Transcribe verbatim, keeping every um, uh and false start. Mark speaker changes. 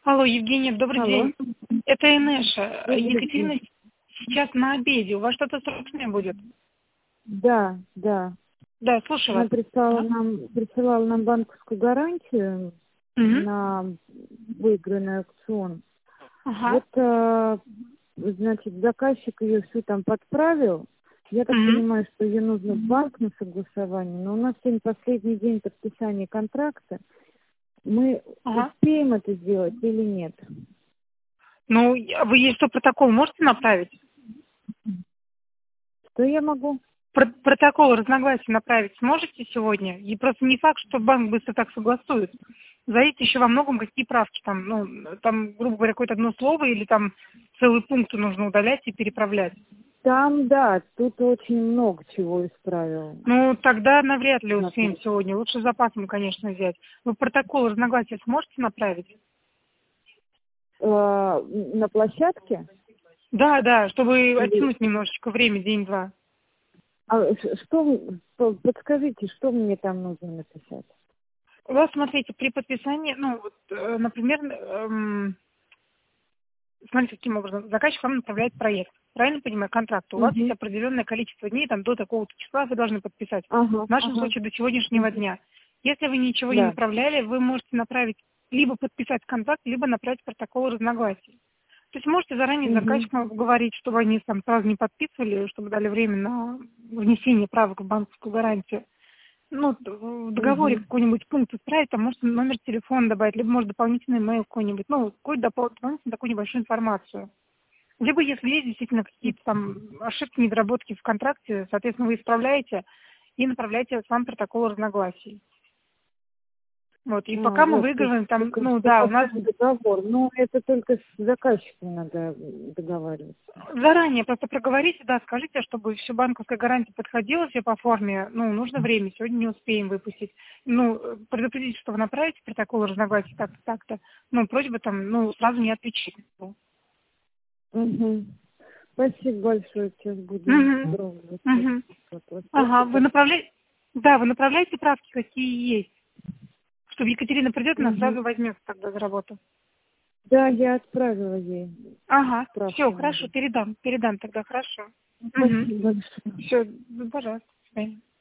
Speaker 1: Алло, Евгения, добрый
Speaker 2: Алло.
Speaker 1: день. Это Инеша.
Speaker 2: Добрый
Speaker 1: Екатерина
Speaker 2: день.
Speaker 1: сейчас на обеде. У вас что-то срочное будет?
Speaker 2: Да, да.
Speaker 1: Да, слушаю
Speaker 2: Она
Speaker 1: вас.
Speaker 2: прислала
Speaker 1: Ага.
Speaker 2: нам, присылала нам банковскую гарантию
Speaker 1: Мгм.
Speaker 2: на выигранный аукцион.
Speaker 1: Ага.
Speaker 2: Вот, э, значит, заказчик ее всю там подправил. Я так
Speaker 1: Мгм.
Speaker 2: понимаю, что ее нужно в банк на согласование, но у нас сегодня последний день подписания контракта. Мы
Speaker 1: Ага.
Speaker 2: успеем это сделать или нет?
Speaker 1: Ну, я- вы ей что, протокол можете направить?
Speaker 2: Что я могу?
Speaker 1: Про- протокол разногласий направить сможете сегодня? И просто не факт, что банк быстро так согласует. Зависит еще во многом, какие правки там. Ну, там, грубо говоря, какое-то одно слово или там целый пункт нужно удалять и переправлять.
Speaker 2: Там, да, тут очень много чего исправил.
Speaker 1: Ну, тогда навряд ли успеем
Speaker 2: Смотри.
Speaker 1: сегодня. Лучше с запасом, конечно, взять. Вы протокол разногласия сможете направить?
Speaker 2: Э, на площадке?
Speaker 1: Да, да, чтобы
Speaker 2: Или
Speaker 1: оттянуть немножечко время, день-два.
Speaker 2: а ш- что вы- по- подскажите, что мне там нужно написать?
Speaker 1: У вас, смотрите, при подписании, ну, вот, э, например, эм, смотрите, каким образом. Заказчик вам направляет проект. Правильно понимаю, контракт. У вас есть
Speaker 2: Угу.
Speaker 1: определенное количество дней, там, до такого-то числа вы должны подписать.
Speaker 2: Ага,
Speaker 1: В нашем
Speaker 2: ага.
Speaker 1: случае до сегодняшнего
Speaker 2: Мгм.
Speaker 1: дня. Если вы ничего не
Speaker 2: Да.
Speaker 1: направляли, вы можете направить, либо подписать контракт, либо направить протокол разногласий. То есть можете заранее с
Speaker 2: Угу.
Speaker 1: заказчиком говорить, чтобы они там сразу не подписывали, чтобы дали время на внесение правок в банковскую гарантию. Ну, д- в договоре
Speaker 2: Угу.
Speaker 1: какой-нибудь пункт исправить, там может номер телефона добавить, либо может дополнительный mail какой-нибудь, ну, какую-то допол- дополнительную такую небольшую информацию. Либо если есть действительно какие-то там ошибки, недоработки в контракте, соответственно, вы исправляете и направляете сам протокол разногласий. Вот, и
Speaker 2: А,
Speaker 1: пока мы
Speaker 2: вот, то есть
Speaker 1: выигрываем, там,
Speaker 2: только
Speaker 1: ну
Speaker 2: что
Speaker 1: да, у нас
Speaker 2: сам договор. Ну, это только с заказчиком надо договариваться.
Speaker 1: заранее просто проговорите, да, скажите, чтобы все банковская гарантия подходила все по форме, ну, нужно время, сегодня не успеем выпустить. Ну, э, предупредите, что вы направите протокол разногласий так-то, так-то, ну, просьба там, ну, сразу не отвечать.
Speaker 2: Угу. Спасибо большое, сейчас будем
Speaker 1: Угу.
Speaker 2: пробовать.
Speaker 1: Угу.
Speaker 2: Вот,
Speaker 1: Ага, вы
Speaker 2: спасибо.
Speaker 1: направляете, да, вы направляете правки, какие есть, чтобы Екатерина придет, она
Speaker 2: Угу.
Speaker 1: сразу возьмет тогда за работу.
Speaker 2: Да, я отправила ей
Speaker 1: Ага, все,
Speaker 2: справку.
Speaker 1: хорошо, передам, передам тогда, хорошо. Угу.
Speaker 2: Спасибо большое.
Speaker 1: Все, пожалуйста, до свидания.